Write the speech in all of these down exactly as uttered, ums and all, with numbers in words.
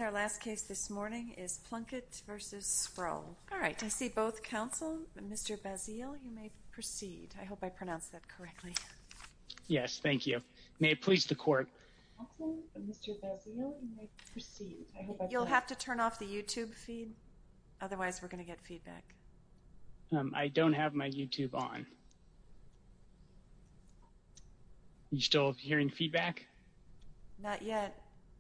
And our last case this morning is Plunkett v. Spruill. All right, I see both counsel. Mister Basile, you may proceed. I hope I pronounced that correctly. Yes, thank you. May it please the court. Counsel, Mister Basile, you may proceed. I hope I You'll have to turn off the YouTube feed. Otherwise, we're going to get feedback. Um, I don't have my YouTube on. You still hearing feedback? Not yet.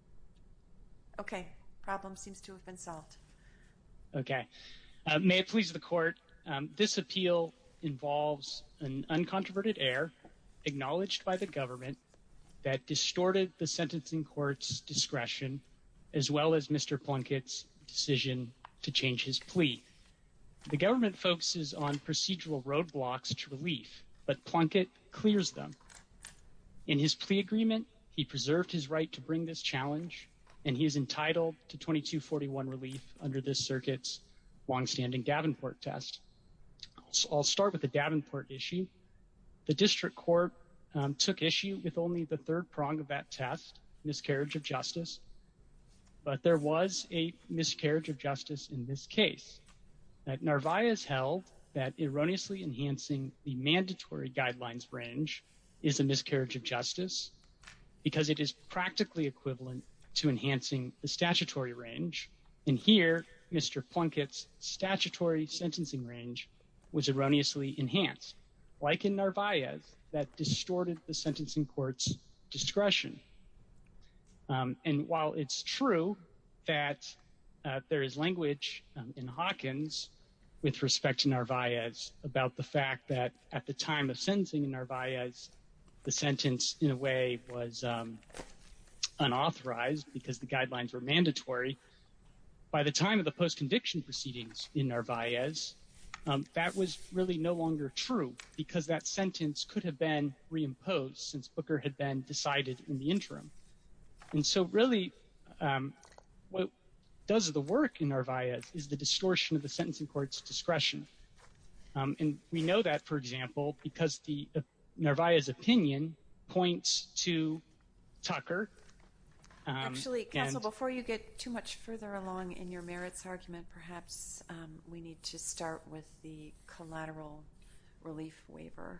Okay, problem seems to have been solved. Okay. Uh, may it please the court, um, this appeal involves an uncontroverted error acknowledged by the government that distorted the sentencing court's discretion, as well as Mister Plunkett's decision to change his plea. The government focuses on procedural roadblocks to relief, but Plunkett clears them. In his plea agreement, he preserved his right to bring this challenge, and he is entitled to twenty-two forty-one relief under this circuit's longstanding Davenport test. I'll start with the Davenport issue. The district court um, took issue with only the third prong of that test, miscarriage of justice, but there was a miscarriage of justice in this case. Uh, Narvaez held that erroneously enhancing the mandatory guidelines range is a miscarriage of justice because it is practically equivalent to enhancing the statutory range. And here, Mister Plunkett's statutory sentencing range was erroneously enhanced, like in Narvaez, that distorted the sentencing court's discretion. Um, and while it's true that uh, there is language um, in Hawkins with respect to Narvaez about the fact that at the time of sentencing in Narvaez, the sentence in a way was um, unauthorized because the guidelines were mandatory. By the time of the post-conviction proceedings in Narvaez, um, that was really no longer true because that sentence could have been reimposed since Booker had been decided in the interim. And so really, um, what does the work in Narvaez is the distortion of the sentencing court's discretion. Um, and we know that, for example, because the uh, Narvaez opinion points to Tucker. Um, Actually, counsel, and, before you get too much further along in your merits argument, perhaps um, we need to start with the collateral relief waiver.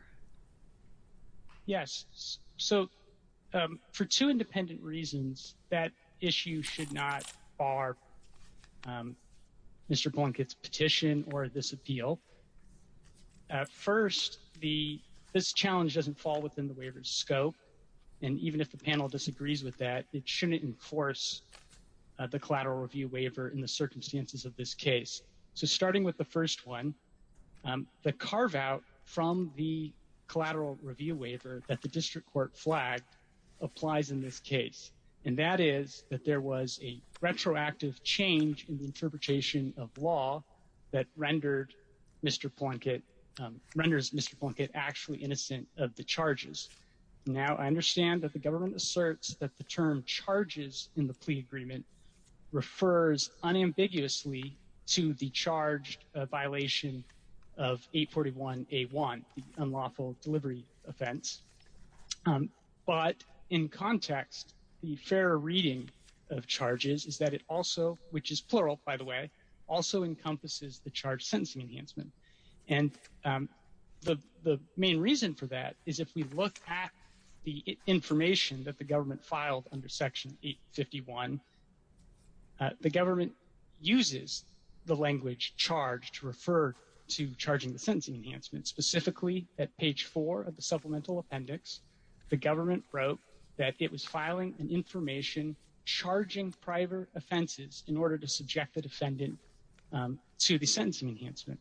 Yes. So um, for two independent reasons, that issue should not bar um, Mister Plunkett's petition or this appeal. Uh, first, the this challenge doesn't fall within the waiver's scope. And even if the panel disagrees with that, it shouldn't enforce uh, the collateral review waiver in the circumstances of this case. So starting with the first one, um, the carve-out from the collateral review waiver that the district court flagged applies in this case. And that is that there was a retroactive change in the interpretation of law that rendered Mister Plunkett, um, renders Mister Plunkett actually innocent of the charges. Now, I understand that the government asserts that the term charges in the plea agreement refers unambiguously to the charged uh, violation of eight forty-one A one, the unlawful delivery offense. Um, but in context, the fairer reading of charges is that it also, which is plural, by the way, also encompasses the charge sentencing enhancement. And um, the, the main reason for that is if we look at the information that the government filed under Section eight fifty-one, uh, the government uses the language charge to refer to charging the sentencing enhancement. Specifically, at page four of the supplemental appendix, the government wrote that it was filing an information charging prior offenses in order to subject the defendant um, to the sentencing enhancement.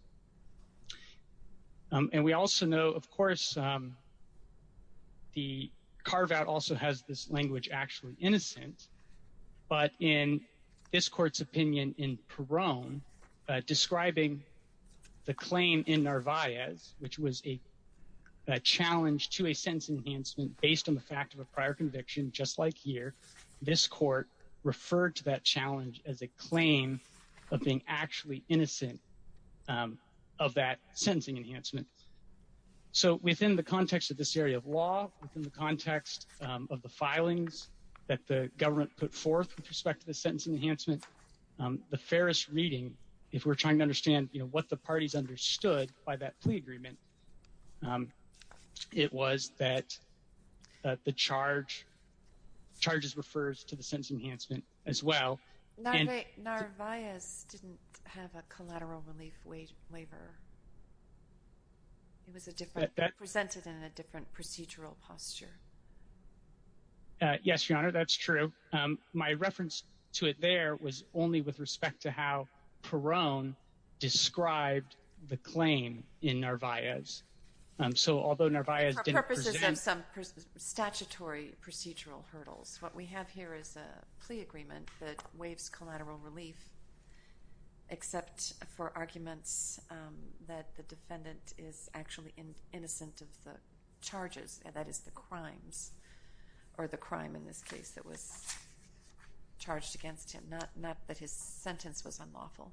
Um, and we also know, of course, um, the carve-out also has this language actually innocent, but in this court's opinion in Perrone, uh, describing the claim in Narvaez, which was a, a challenge to a sentencing enhancement based on the fact of a prior conviction, just like here, this court referred to that challenge as a claim of being actually innocent um, of that sentencing enhancement. So within the context of this area of law, within the context um, of the filings that the government put forth with respect to the sentencing enhancement, um, the fairest reading, if we're trying to understand, you know, what the parties understood by that plea agreement, um, it was that uh, the charge charges refers to the sentencing enhancement as well. Narva- and Narvaez didn't have a collateral relief wa- waiver. It was a different, that, that, presented in a different procedural posture. Uh, yes, Your Honor, that's true. Um, my reference to it there was only with respect to how Perrone described the claim in Narvaez. Um, so although Narvaez For didn't purposes present... of some pers- statutory procedural hurdles, what we have here is a plea agreement that waives collateral relief, except for arguments um, that the defendant is actually in- innocent of the charges, and that is the crimes, or the crime in this case that was charged against him, not not that his sentence was unlawful.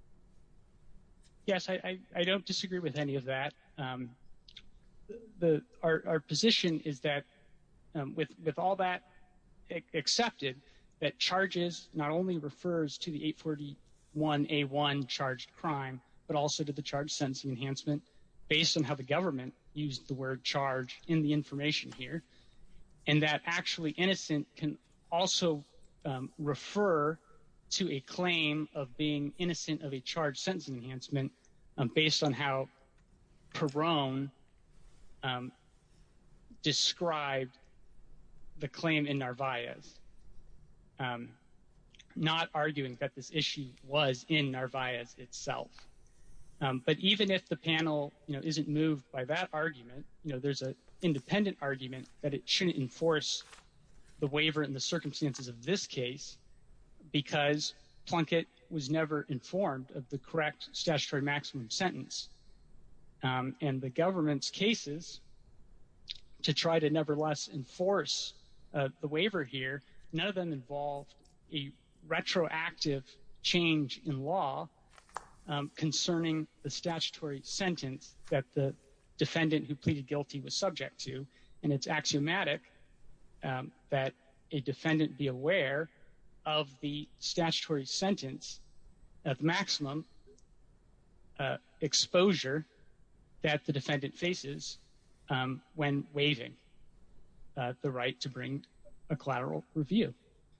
Yes, I, I, I don't disagree with any of that. Um, the our, our position is that um, with with all that a- accepted, that charges not only refers to the eight forty-one A one charged crime, but also to the charge sentencing enhancement, based on how the government used the word charge in the information here, and that actually innocent can also um, refer to a claim of being innocent of a charge sentencing enhancement um, based on how Perrone um, described the claim in Narvaez, um, not arguing that this issue was in Narvaez itself. Um, but even if the panel, you know, isn't moved by that argument, you know, there's an independent argument that it shouldn't enforce the waiver in the circumstances of this case, because Plunkett was never informed of the correct statutory maximum sentence. Um, and the government's cases to try to nevertheless enforce uh, the waiver here, none of them involved a retroactive change in law um, concerning the statutory sentence that the defendant who pleaded guilty was subject to. And it's axiomatic um, that a defendant be aware of the statutory sentence at the maximum uh, exposure that the defendant faces um, when waiving uh, the right to bring a collateral review.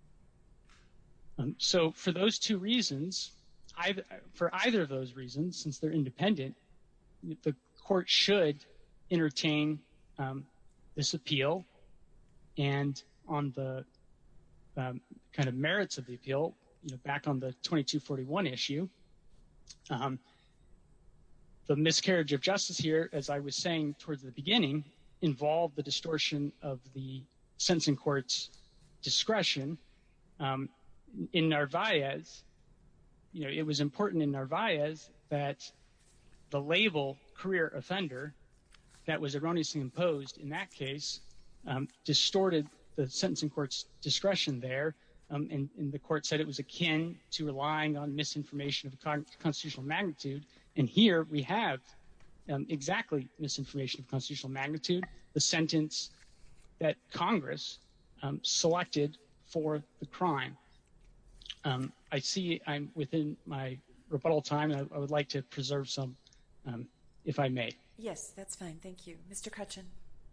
Um, so for those two reasons, either, for either of those reasons, since they're independent, the court should entertain um, this appeal, and on the um, kind of merits of the appeal, you know, back on the twenty-two forty-one issue, um, the miscarriage of justice here, as I was saying towards the beginning, involved the distortion of the sentencing court's discretion. Um, in Narvaez, you know, it was important in Narvaez that the label career offender that was erroneously imposed in that case um, distorted the sentencing court's discretion there, um, and, and the court said it was akin to relying on misinformation of con- constitutional magnitude. And here we have um, exactly misinformation of constitutional magnitude, the sentence that Congress um, selected for the crime. Um, I see I'm within my rebuttal time, and I, I would like to preserve some, um, if I may. Yes, that's fine. Thank you. Mister Cutchin.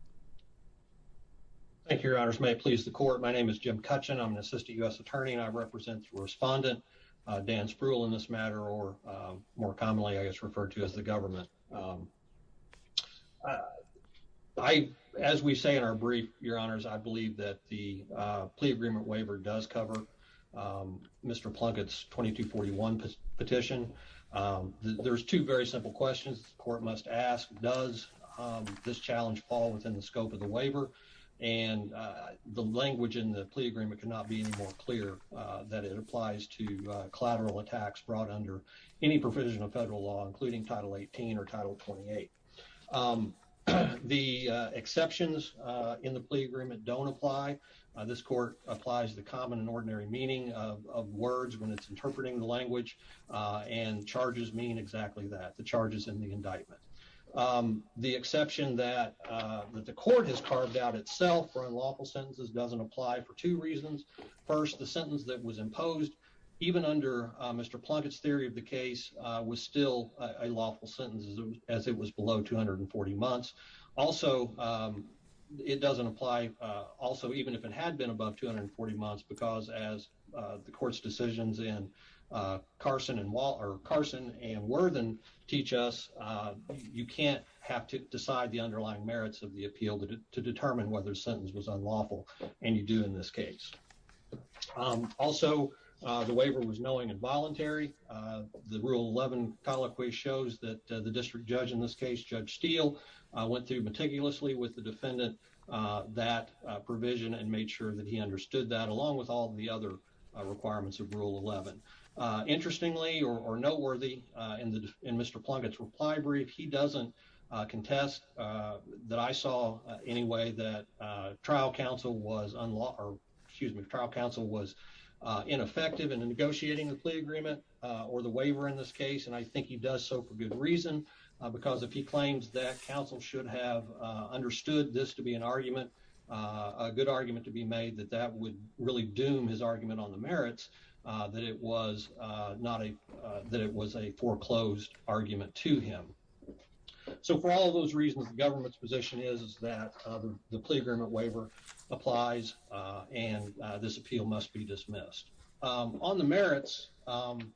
Thank you, Your Honors. May it please the court. My name is Jim Cutchin. I'm an assistant U S attorney, and I represent the respondent, uh, Dan Spruill, in this matter, or uh, more commonly, I guess, referred to as the government. Um, uh, I, as we say in our brief, Your Honors, I believe that the uh, plea agreement waiver does cover um, Mister Plunkett's twenty-two forty-one pe- petition. Um, th- there's two very simple questions the court must ask. Does um, this challenge fall within the scope of the waiver? And uh, the language in the plea agreement cannot be any more clear uh, that it applies to uh, collateral attacks brought under any provision of federal law, including Title eighteen or Title twenty-eight. Um, the uh, exceptions uh, in the plea agreement don't apply. Uh, this court applies the common and ordinary meaning of, of words when it's interpreting the language, uh, and charges mean exactly that, the charges in the indictment. Um, the exception that, uh, that the court has carved out itself for unlawful sentences doesn't apply for two reasons. First, the sentence that was imposed, even under uh, Mister Plunkett's theory of the case, uh, was still a, a lawful sentence as it, was, as it was below two hundred forty months. Also, um, it doesn't apply uh, also even if it had been above two hundred forty months, because as uh, the court's decisions in uh, Carson and Wall or Carson and Worthen teach us, uh, you can't have to decide the underlying merits of the appeal to, de- to determine whether the sentence was unlawful, and you do in this case. Um, also, uh, the waiver was knowing and voluntary. Uh, the Rule eleven colloquy shows that uh, the district judge in this case, Judge Steele, uh, went through meticulously with the defendant uh, that uh, provision and made sure that he understood that, along with all the other uh, requirements of Rule eleven. Uh, interestingly, or, or noteworthy, uh, in the in Mister Plunkett's reply brief, he doesn't uh, contest uh, that I saw uh, anyway that uh, trial counsel was unlaw or excuse me, trial counsel was uh, ineffective in negotiating the plea agreement uh, or the waiver in this case, and I think he does so for good reason, uh, because if he claims that counsel should have uh, understood this to be an argument, uh, a good argument to be made, that that would really doom his argument on the merits. Uh, that it was uh, not a uh, that it was a foreclosed argument to him. So for all of those reasons, the government's position is, is that uh, the, the plea agreement waiver applies uh, and uh, this appeal must be dismissed. Um, on the merits, um,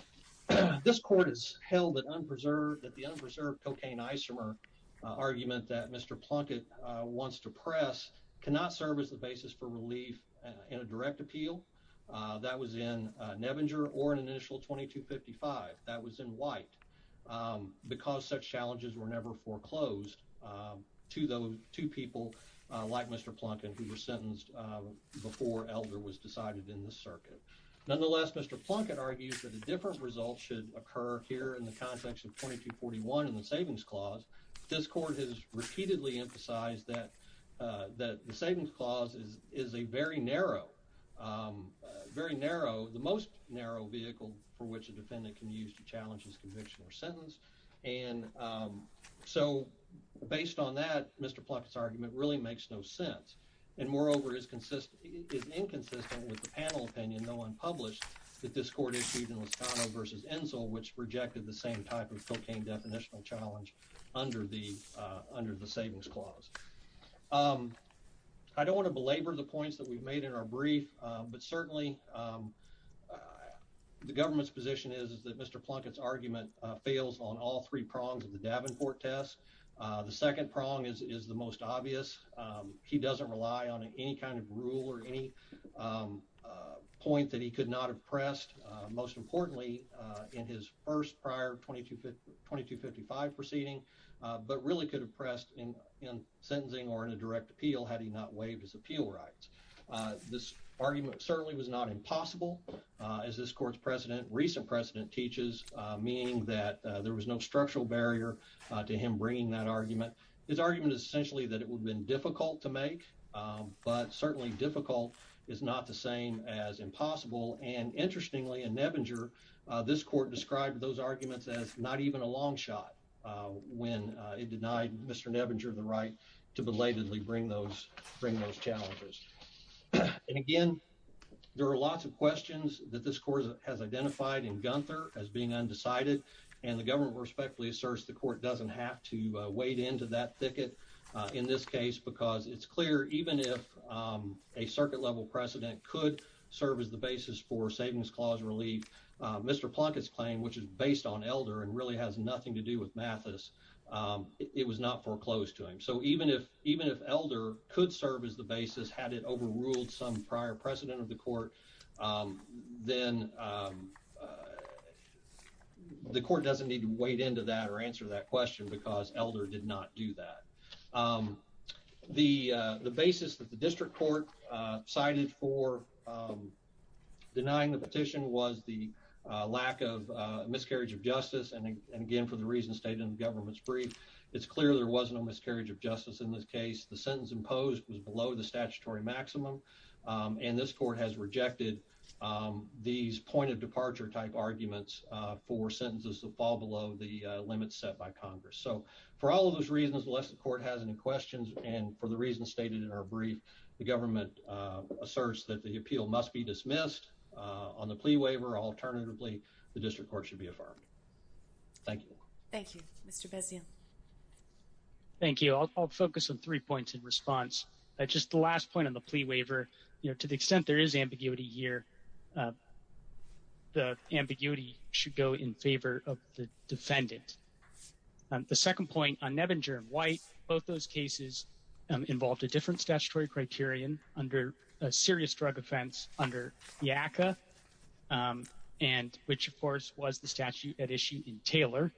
this court has held that unpreserved that the unpreserved cocaine isomer uh, argument that Mister Plunkett uh, wants to press cannot serve as the basis for relief uh, in a direct appeal. Uh, that was in uh, Nebinger, or an initial twenty-two fifty-five. That was in White, um, because such challenges were never foreclosed um, to those two people uh, like Mister Plunkett, who were sentenced uh, before Elder was decided in this circuit. Nonetheless, Mister Plunkett argues that a different result should occur here in the context of twenty-two forty-one and the Savings Clause. This court has repeatedly emphasized that uh, that the Savings Clause is is a very narrow Um, uh, very narrow, the most narrow vehicle for which a defendant can use to challenge his conviction or sentence. And um, so based on that, Mister Plunkett's argument really makes no sense. And moreover, is, consist- is inconsistent with the panel opinion, though unpublished, that this court issued in Lozano versus Enzel, which rejected the same type of cocaine definitional challenge under the, uh, under the Savings Clause. Um, I don't want to belabor the points that we've made in our brief, uh, but certainly um, uh, the government's position is, is that Mister Plunkett's argument uh, fails on all three prongs of the Davenport test. Uh, the second prong is, is the most obvious. Um, he doesn't rely on any kind of rule or any um, uh, point that he could not have pressed. Uh, most importantly, uh, in his first prior twenty-two fifty-five proceeding, Uh, but really could have pressed in, in sentencing or in a direct appeal had he not waived his appeal rights. Uh, this argument certainly was not impossible, uh, as this court's precedent, recent precedent teaches, uh, meaning that uh, there was no structural barrier uh, to him bringing that argument. His argument is essentially that it would have been difficult to make, um, but certainly difficult is not the same as impossible. And interestingly, in Nebinger, uh, this court described those arguments as not even a long shot. Uh, when uh, it denied Mister Nebinger the right to belatedly bring those bring those challenges. And again, there are lots of questions that this court has identified in Gunther as being undecided, and the government respectfully asserts the court doesn't have to uh, wade into that thicket uh, in this case, because it's clear even if um, a circuit level precedent could serve as the basis for Savings Clause relief, Uh, Mister Plunkett's claim, which is based on Elder and really has nothing to do with Mathis, um, it, it was not foreclosed to him. So even if even if Elder could serve as the basis, had it overruled some prior precedent of the court, um, then um, uh, the court doesn't need to wade into that or answer that question, because Elder did not do that. Um, the uh, the basis that the district court uh, cited for um, denying the petition was the Uh, lack of uh, miscarriage of justice, and, and again, for the reasons stated in the government's brief, it's clear there was no miscarriage of justice in this case. The sentence imposed was below the statutory maximum, um, and this court has rejected um, these point of departure type arguments uh, for sentences that fall below the uh, limits set by Congress. So for all of those reasons, unless the court has any questions, and for the reasons stated in our brief, the government uh, asserts that the appeal must be dismissed uh, on the plea waiver. Alternatively, the district court should be affirmed. Thank you. Thank you. Mister Beziel. Thank you. I'll, I'll focus on three points in response. Uh, just the last point on the plea waiver, you know, to the extent there is ambiguity here, uh, the ambiguity should go in favor of the defendant. Um, the second point on Nebinger and White, both those cases um, involved a different statutory criterion under a serious drug offense under the A C C A, um, and which, of course, was the statute at issue in Taylor.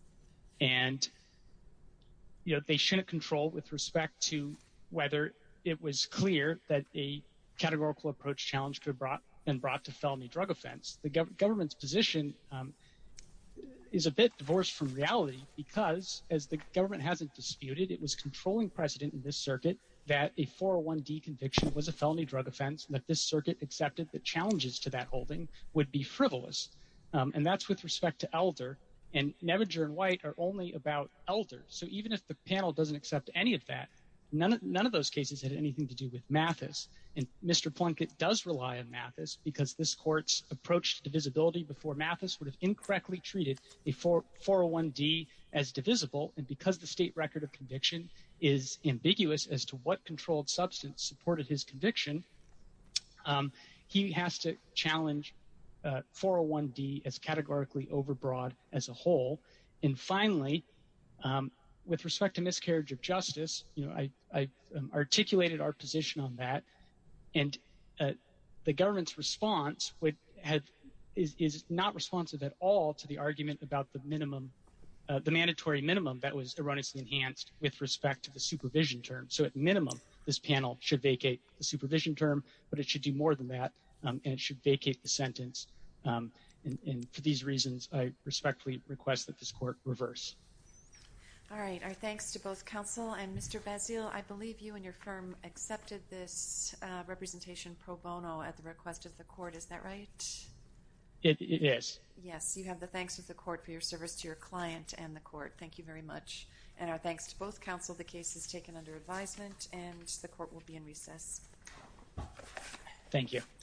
And, you know, they shouldn't control with respect to whether it was clear that a categorical approach challenge could have brought, been brought to felony drug offense. The gov- government's position um, is a bit divorced from reality because, as the government hasn't disputed, it was controlling precedent in this circuit that a four oh one D conviction was a felony drug offense, and that this circuit accepted that challenges to that holding would be frivolous. Um, and that's with respect to Elder. And Nebinger and White are only about Elder. So even if the panel doesn't accept any of that, none of, none of those cases had anything to do with Mathis. And Mister Plunkett does rely on Mathis because this court's approach to divisibility before Mathis would have incorrectly treated a four oh one D as divisible. And because the state record of conviction is ambiguous as to what controlled substance supported his conviction, um, he has to challenge uh, four oh one D as categorically overbroad as a whole. And finally, um, with respect to miscarriage of justice, you know, I, I um, articulated our position on that, and uh, the government's response would have is, is not responsive at all to the argument about the minimum, uh, the mandatory minimum that was erroneously enhanced with respect to the supervision term. So at minimum, this panel should vacate the supervision term, but it should do more than that, um, and it should vacate the sentence. Um, and, and for these reasons, I respectfully request that this court reverse. All right. Our thanks to both counsel and Mister Beziel. I believe you and your firm accepted this uh, representation pro bono at the request of the court. Is that right? It, it is. Yes. You have the thanks of the court for your service to your client and the court. Thank you very much. And our thanks to both counsel. The case is taken under advisement, and the court will be in recess. Thank you.